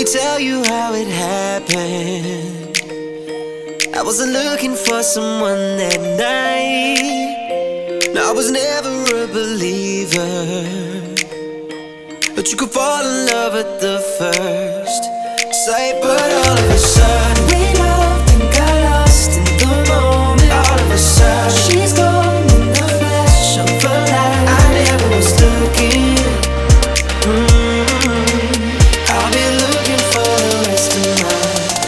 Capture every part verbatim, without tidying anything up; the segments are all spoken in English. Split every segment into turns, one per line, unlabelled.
tell you how it happened. I wasn't looking for someone that night. No, I was never a believer, but you could fall in love at the first sight. But all of a sudden we loved and got lost in the moment. All of a sudden she's gone in the flash of a light. I never was looking. mm-hmm. I'll be looking for the rest of my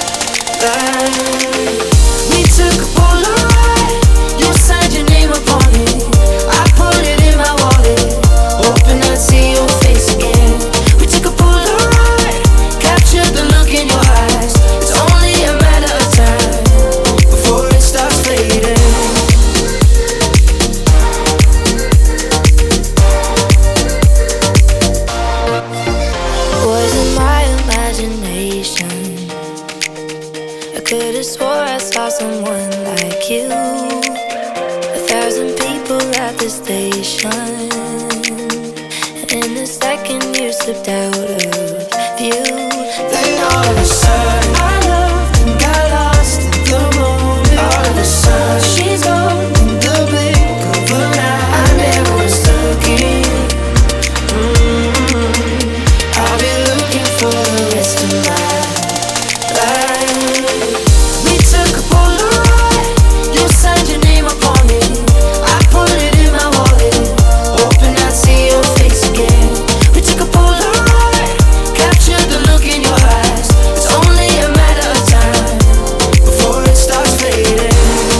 life. We took a Polaroid, you signed your name upon it. I put it in my wallet, hoping I'd see your face again. We took a Polaroid, captured the look in your eyes. It's only a matter of time before it starts fading.
Was it my imagination? I could've swore I saw someone like you. A thousand people at the station, and in a second you slipped out of view.
Then all of a sudden I loved and got lost in the moment. All of a sudden she's gone in the blink of an eye. I never was looking. mm-hmm. I'll be looking for the rest of my life. We took a Polaroid, you signed your name upon it. I put it in my wallet, hoping I'd see your face again. We took a Polaroid, captured the look in your eyes. It's only a matter of time before it starts fading.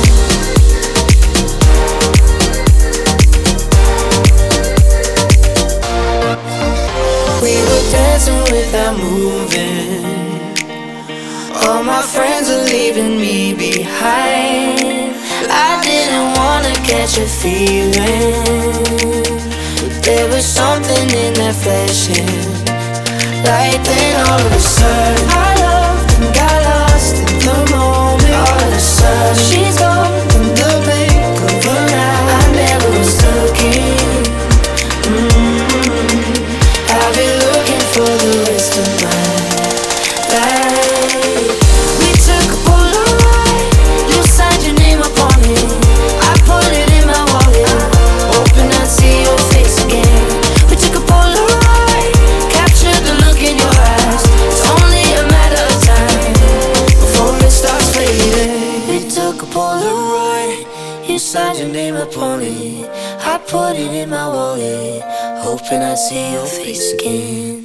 We were dancing without moving. All my friends are leaving me behind. I didn't wanna catch a feeling, but there was something in that flashing light. Then all of a sudden I loved and got lost in the moment. All of a sudden she's gone in the blink of an eye. I never was looking. mm-hmm. I'll be looking for the rest of my life. We took a Polaroid, you signed your name upon it. I put it in my wallet, hoping I'd see your face again. We took a Polaroid, captured the look in your eyes. It's only a matter of time before it starts fading. We took a Polaroid, you signed your name upon it. I put it in my wallet, hoping I'd see your face again.